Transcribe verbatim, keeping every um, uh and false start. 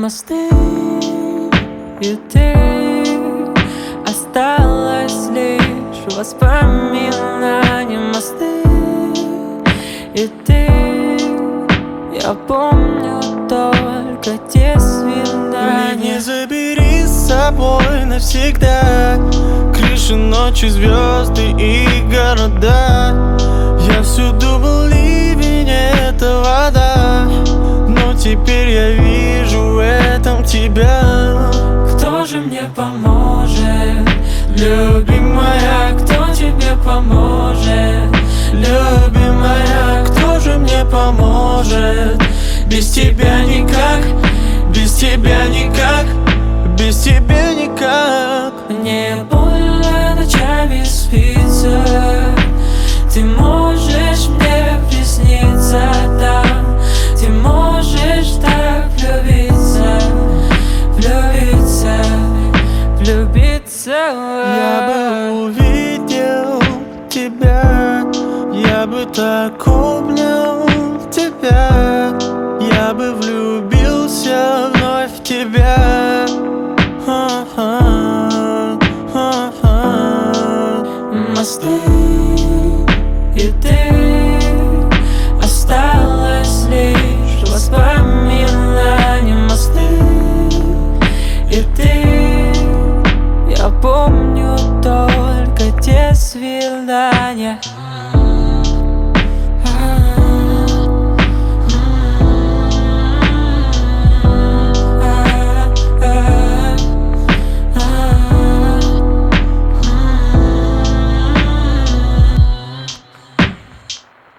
Мосты и ты, осталось лишь воспоминания. Мосты и ты, я помню только те свидания. Не забери с собой навсегда крыши, ночи, звезды и города. Я всюду был ливень, это вода, но теперь я вижу в этом тебя. Кто же мне поможет, любимая? Кто тебе поможет, любимая? Кто же мне поможет? Без тебя никак, без тебя никак, без тебя никак. Мне больно ночами спится, ты можешь мне присниться там, ты можешь так влюбиться, влюбиться, влюбиться. Я бы увидел тебя, я бы так обнял тебя, я бы влюбился вновь в тебя. Ха-ха, ха-ха. Мосты и ты, осталось лишь воспоминания. Мосты и ты, я помню только те свидания.